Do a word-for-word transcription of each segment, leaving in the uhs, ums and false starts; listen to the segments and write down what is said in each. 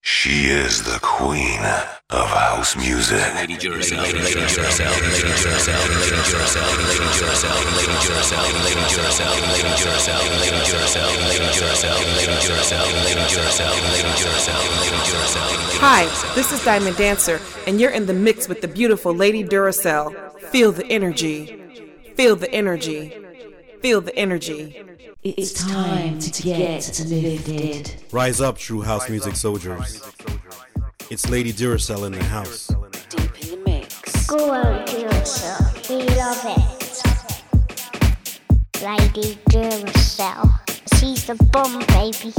She is the queen of house music. Lady Duracell, Lady Duracell, Lady Duracell, Lady Duracell, Lady Duracell, Lady Duracell, Lady Duracell, Lady Duracell, Lady Duracell, Lady Duracell, Lady Duracell, Lady Duracell, Lady Duracell, Lady Duracell. Hi, this is Diamond Dancer, and you're in the mix with the beautiful Lady Duracell. Feel the energy. Feel the energy. Feel the energy. It's time to get lifted. Rise up, true house music soldiers. It's Lady Duracell in the house. Deep in the mix. Go on, Duracell. We love it. Lady Duracell. She's the bomb, baby.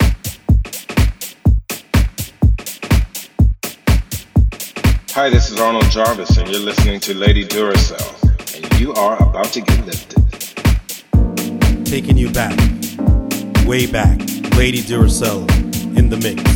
Hi, this is Arnold Jarvis, and you're listening to Lady Duracell, and you are about to get lifted. Taking you back, way back, Lady Duracell in the mix.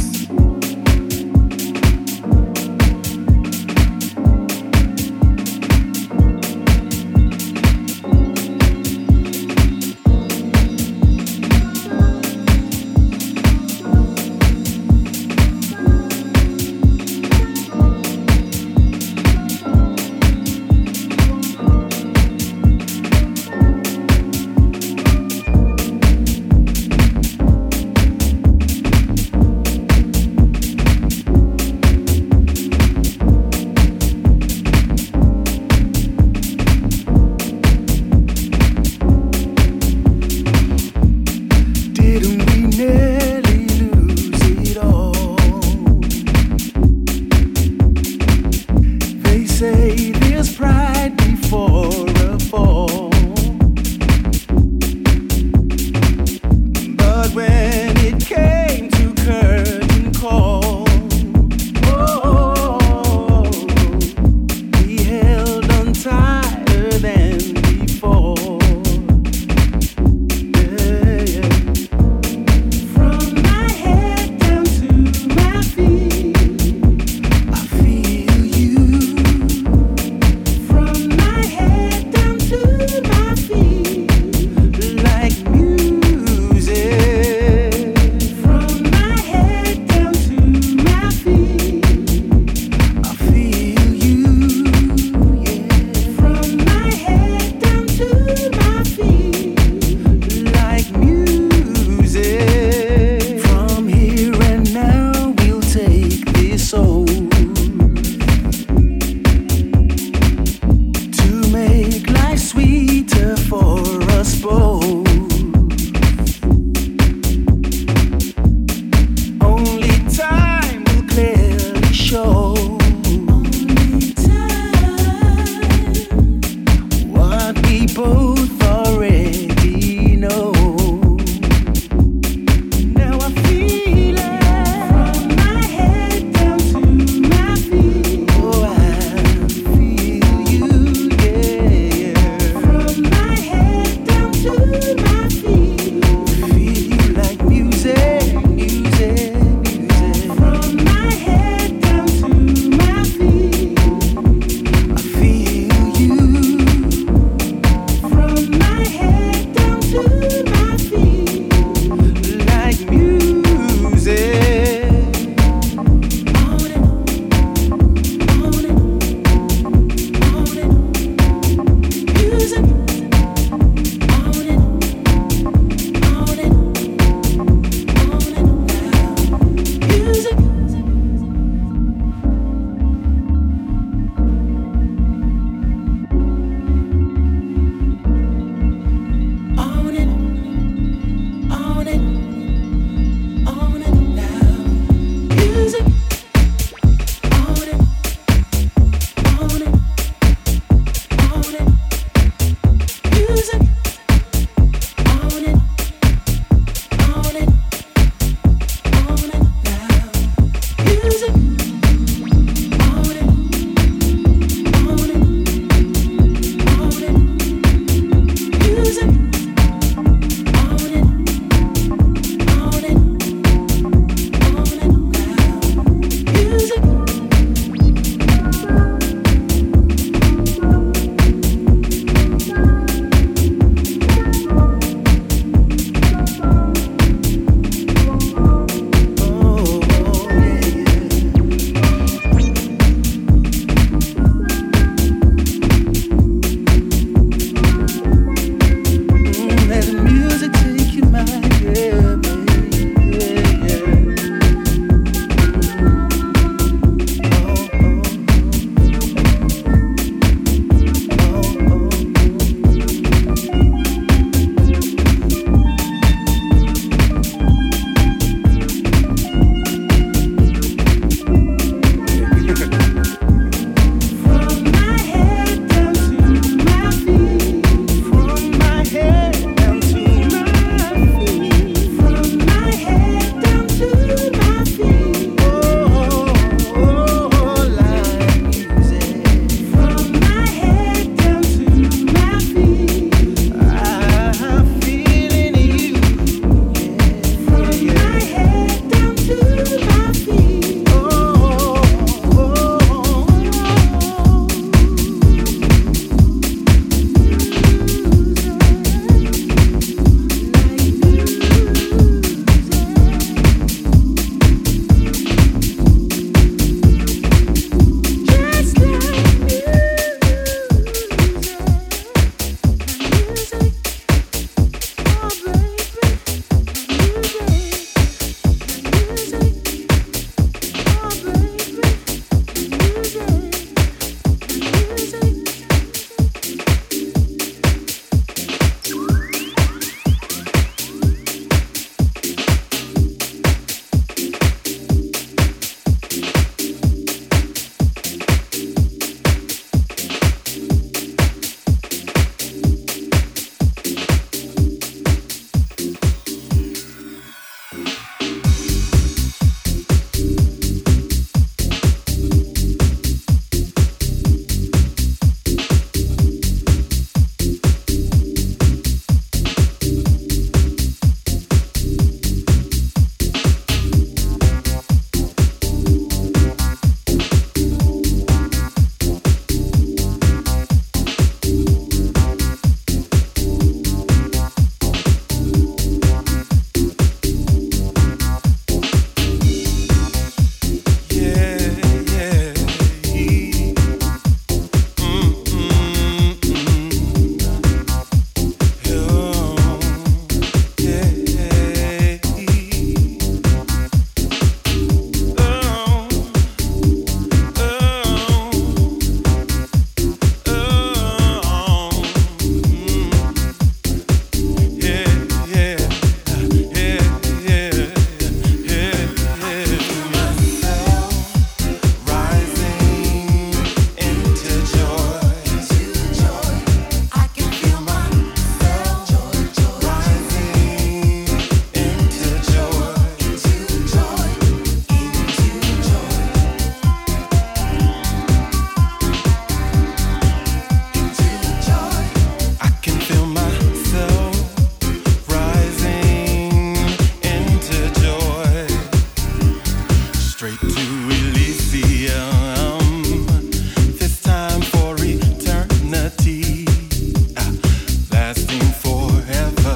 straight to Elysium, this time for eternity, uh, lasting forever.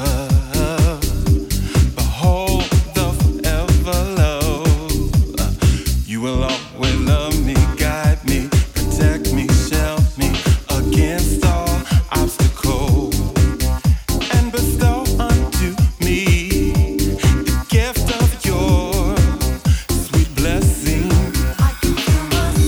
Behold the forever love. Uh, you will always love me, guide me, protect me, shelter me against all obstacles, and bestow unto me the gift of your sweet blessing. I can feel my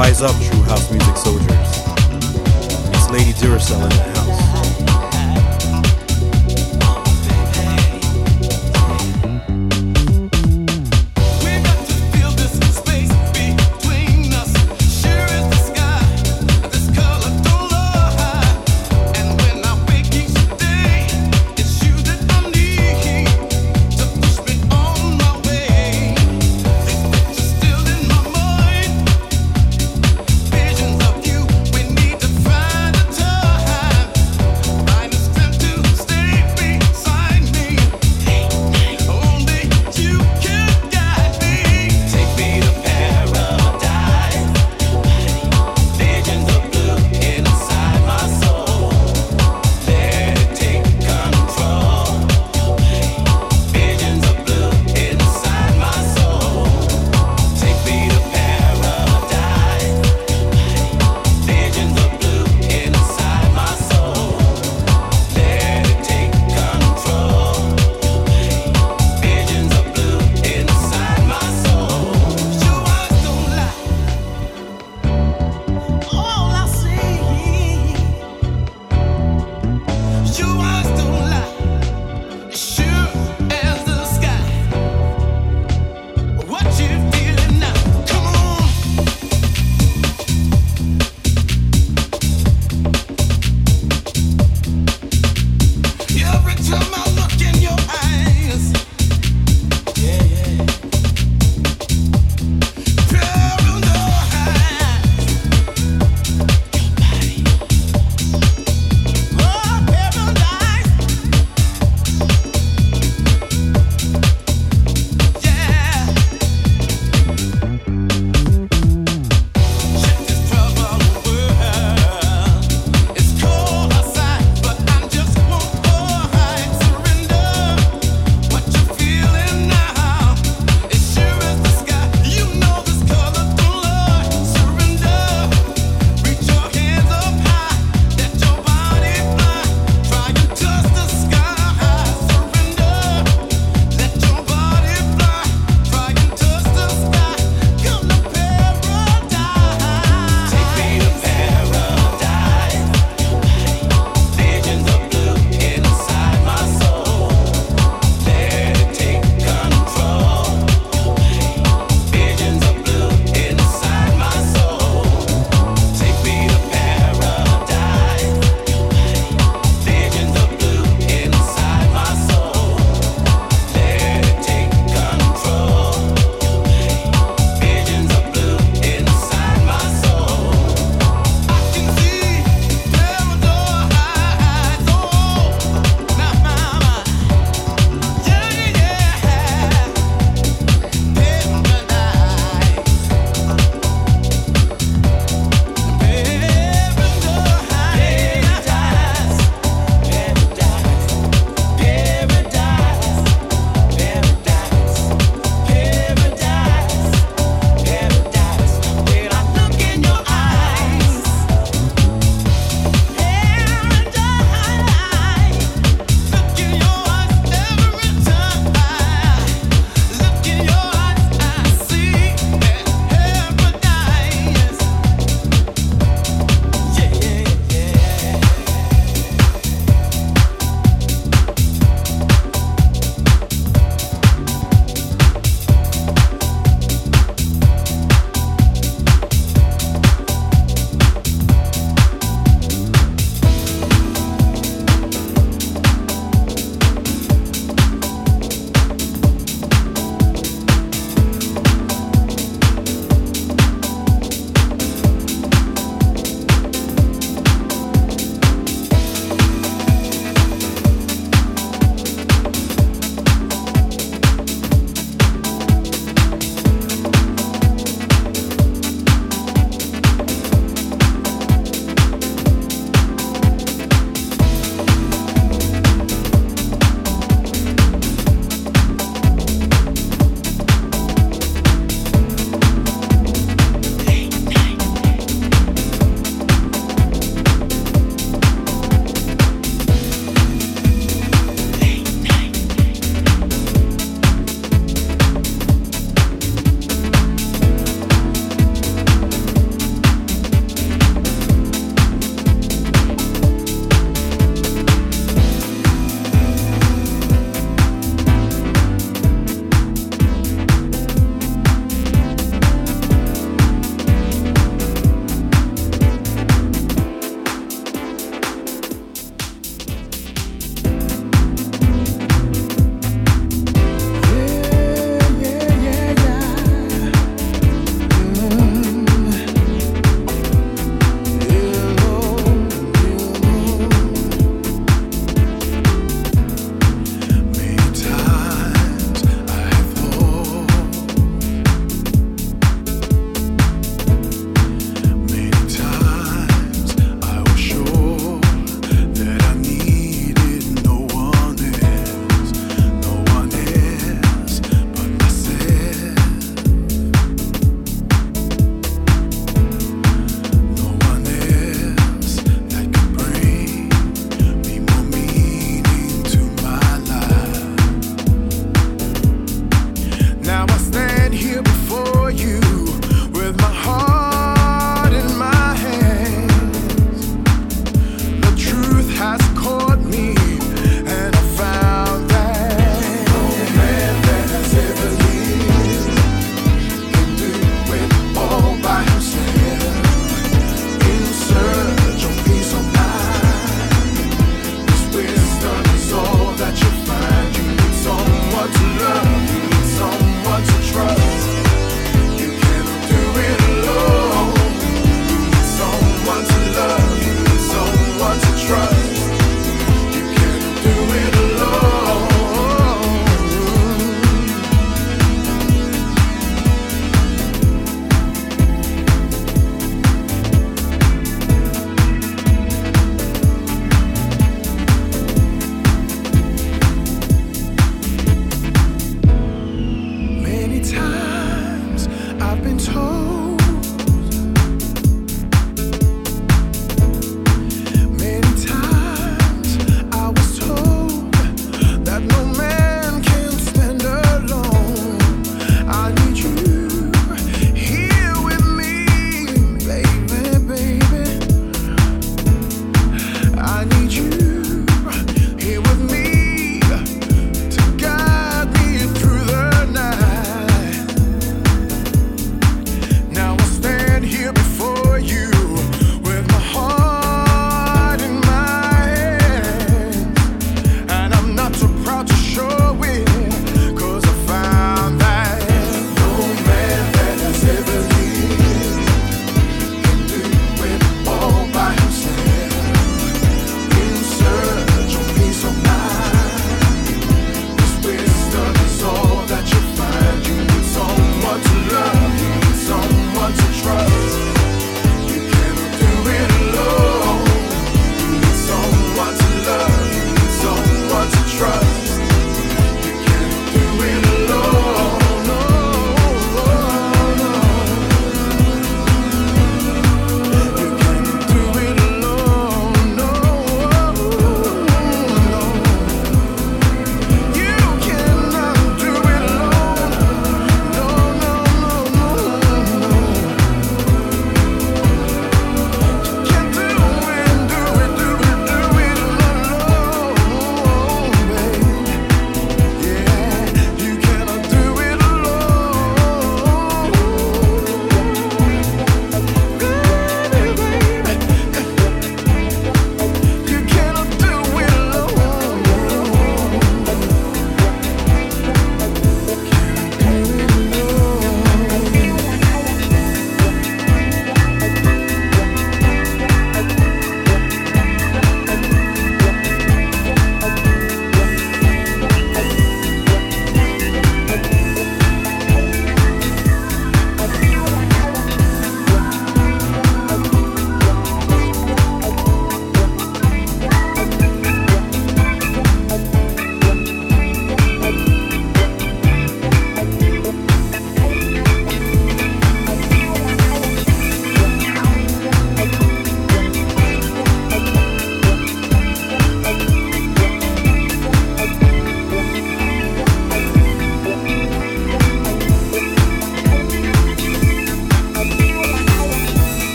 Rise up, true house music soldiers. It's Lady Duracell in the house. Visions of you, we need to find a time.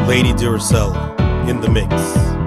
Lady Duracell in the mix.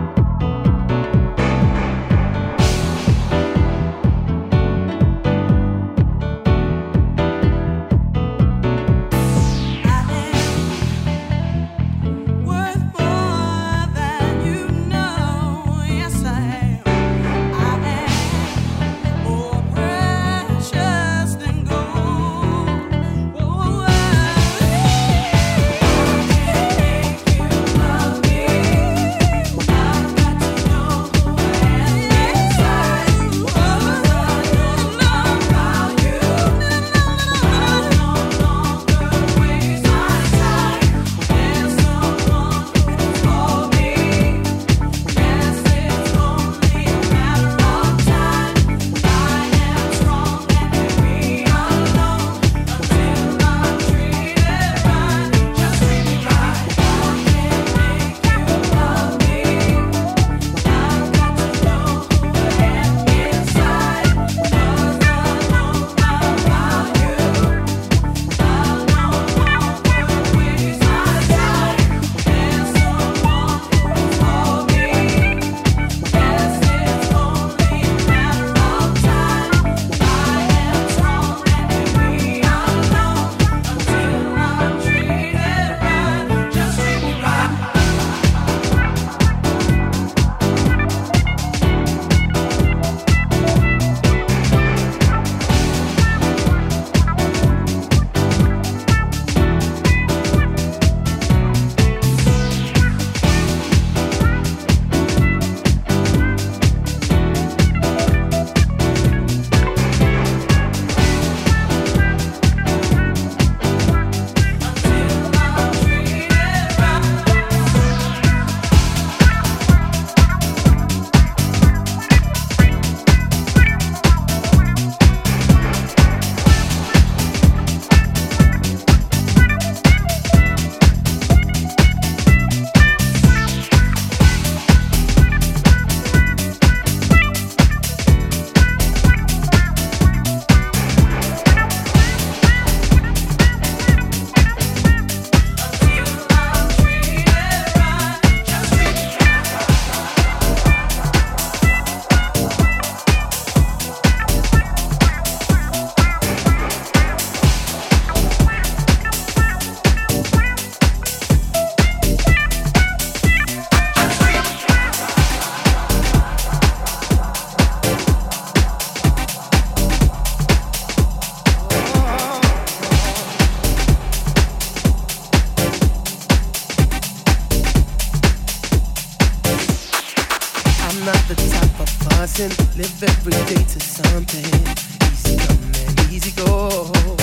Live every day to something. Easy come and easy go.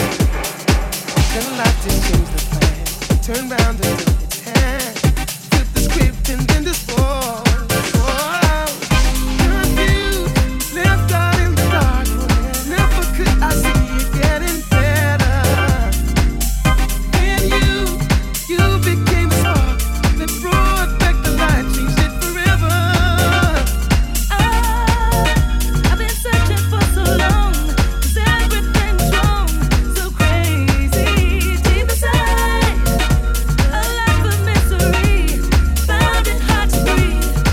Then life just changed the plan. Turn round and do its hand. Flip the script and then this fall. Confused, left out in the dark. Never could I see it getting better. Then you, you became a spark that brought back the light, changed it forever. Deep inside, a life of misery, found it hard to breathe.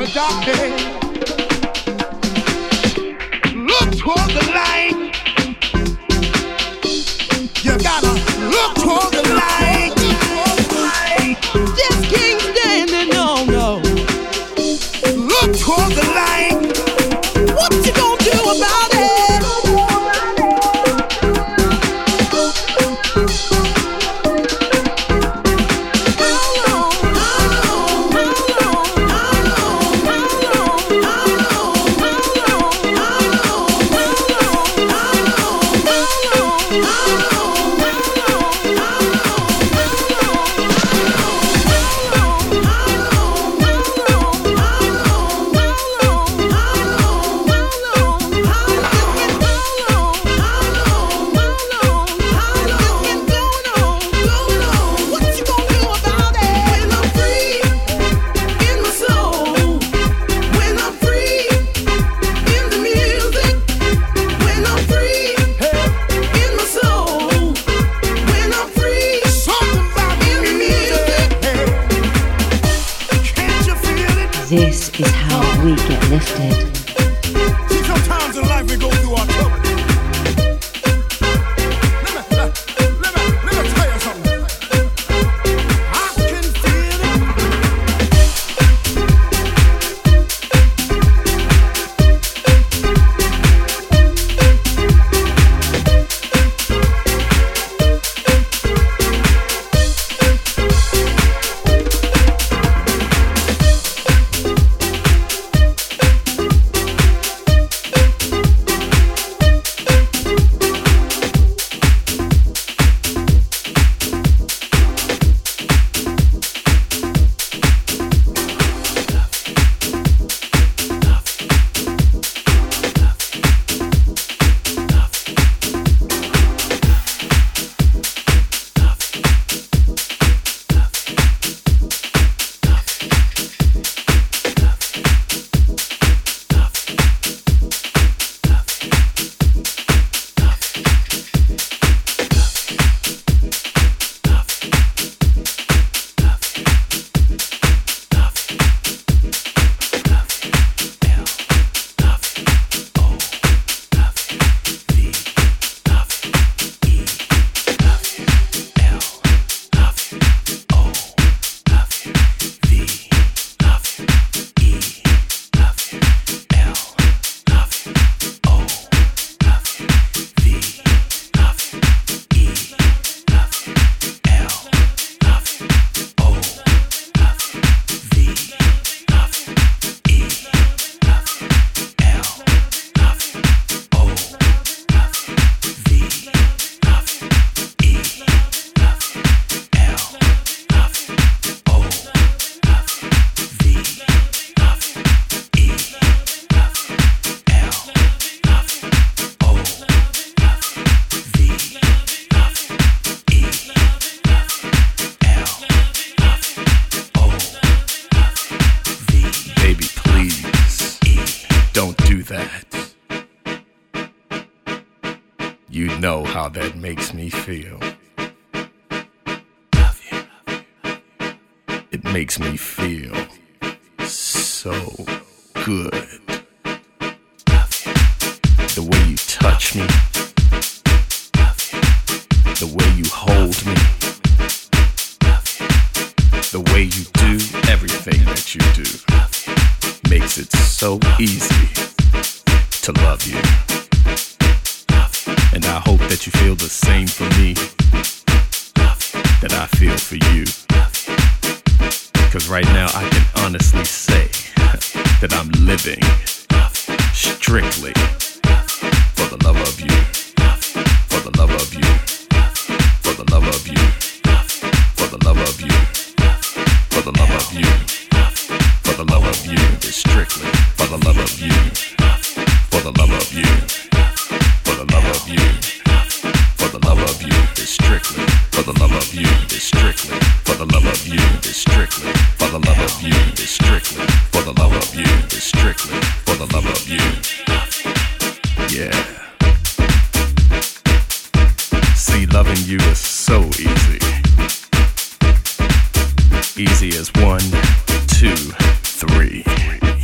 a dark day. Look toward the light. You gotta look toward the light. Just can't stand it, no, no. Look toward the light. What you gonna do about it? This is how we get lifted. See, sometimes in life we go through our trouble. Let me, let, let me, let me tell you something. I can feel You know how that makes me feel. It makes me feel so good. The way you touch me, the way you hold me, the way you do everything that you do makes it so easy to love you. And I hope that you feel the same for me that I feel for you. Cause right now I can honestly say that I'm living strictly for the love of you, for the love of you, for the love of you, for the love of you, for the love of you, for the love of you, it's strictly for the love of you, for the love of you, for the love of you, for the love of you, it's strictly for the love of you, it's strictly for the love of you, it's strictly for the love of you, it's strictly for the love of you, it's strictly for the love of you. Yeah. See, loving you is so easy. Easy as one, two, three.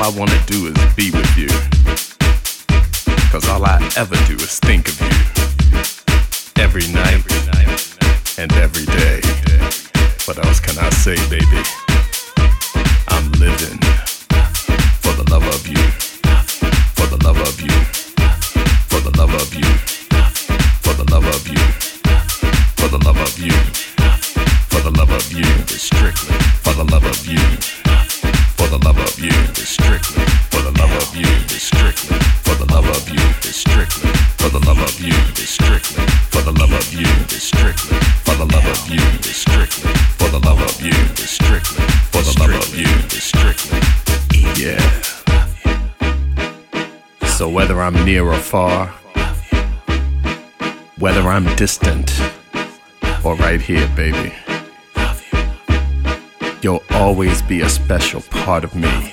I wanna do is be with you. Cause all I ever do is think of you. Every night and every day. What else can I say, baby? I'm living for the love of you. For the love of you. For the love of you. For the love of you. For the love of you. For the love of you. It's strictly for the love of you. For the love of you. It's strictly for the love of you. It's strictly for the love of you. It's strictly for the love of you. It's strictly for the love of you. It's strictly for the love of you. It's strictly for the love of you. It's strictly for the love of you. It's strictly. Yeah. So whether I'm near or far, whether I'm distant or right here, baby, you'll always be a special part of me.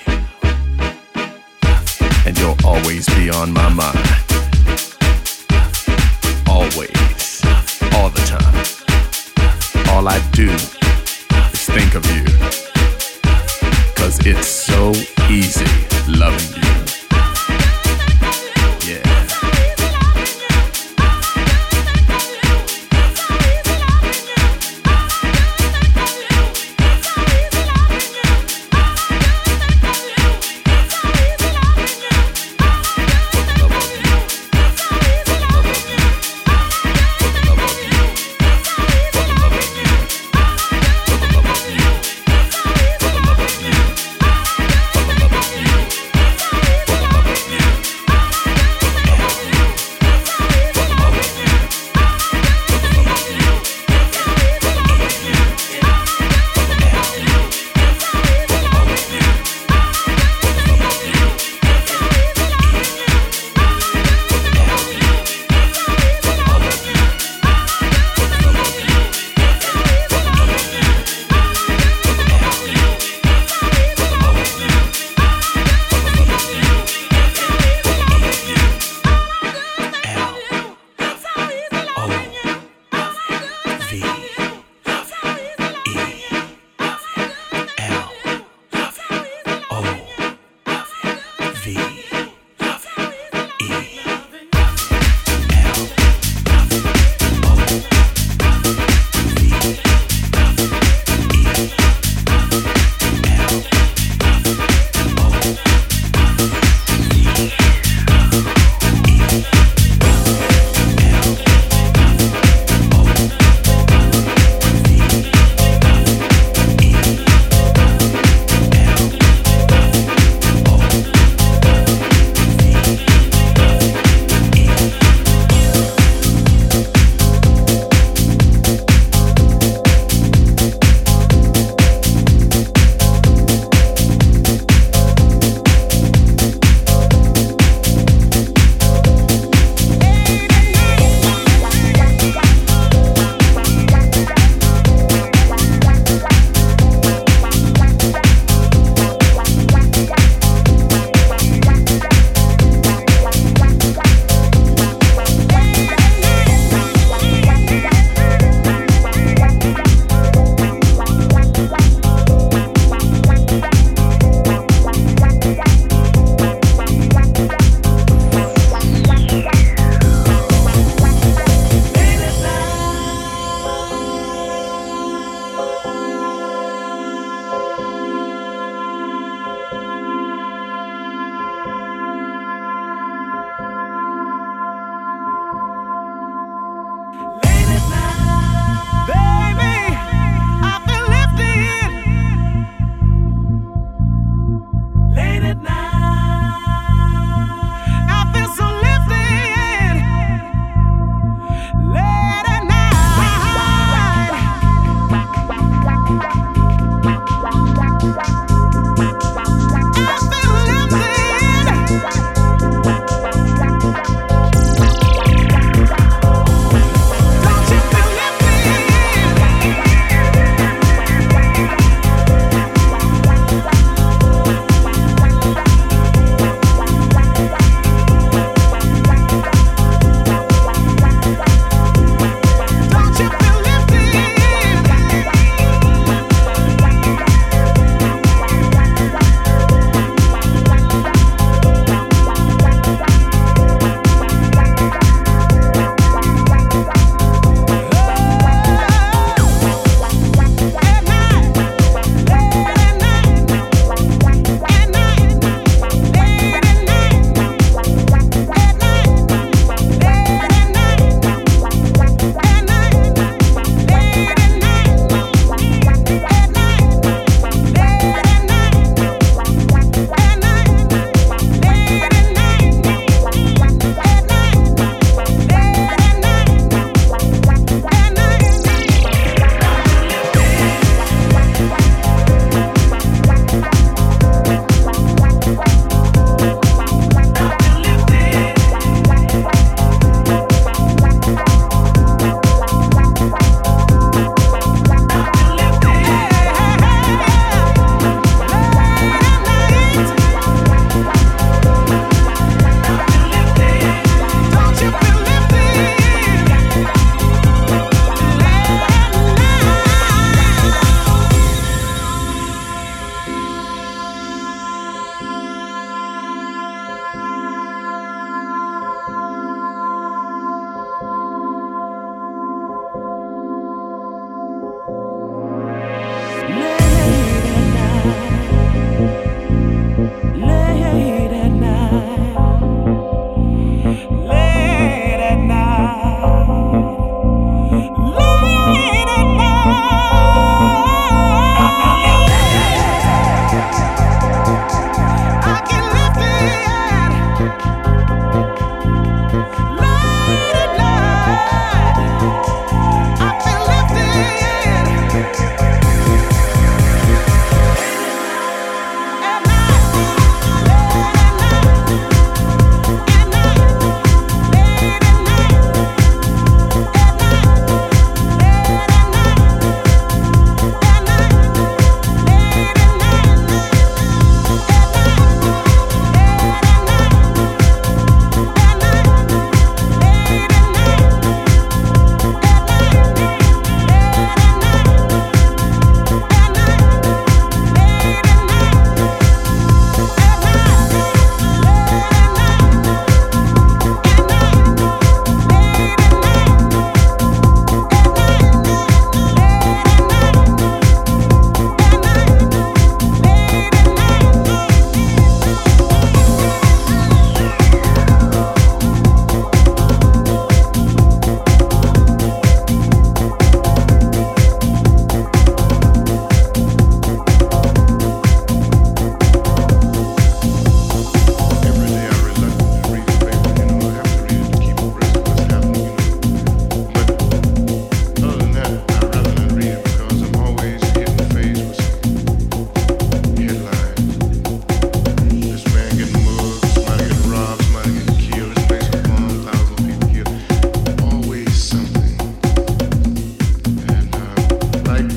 And you'll always be on my mind. Always. All the time. All I do is think of you. Cause it's so easy loving you. Yeah.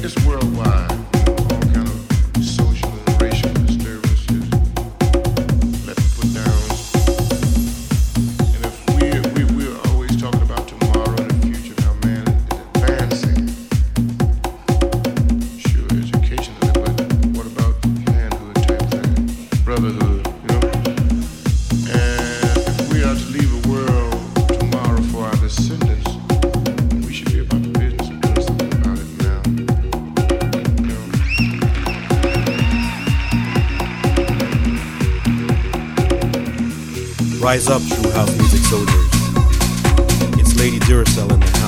it's worldwide. All kind of social and racial disturbances left put down. And if we we we're always talking about tomorrow and the future, how man is advancing. Sure, educationally, but what about manhood type thing, brotherhood, you know? And if we are to leave a world tomorrow for our descendants, we should be about the business of doing something about it now. You know? Rise up, true house music soldiers. It's Lady Duracell in the house.